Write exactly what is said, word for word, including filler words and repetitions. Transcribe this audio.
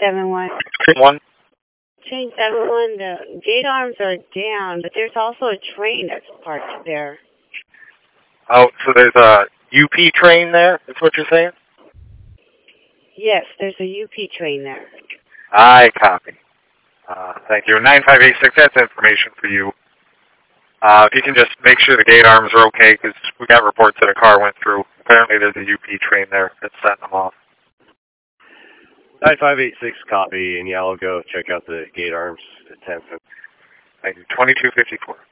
seven one. One. Train seven one, the gate arms are down, but there's also a train that's parked there. Oh, so there's a U P train there? That's what you're saying? Yes, there's a U P train there. I copy. Uh, thank you. nine five eight six, that's information for you. Uh, if you can just make sure the gate arms are okay, because we got reports that a car went through. Apparently there's a U P train there that's setting them off. nine five eight six, copy, and yeah, I'll go check out the gate arms at ten. Thank you. twenty-two fifty-four.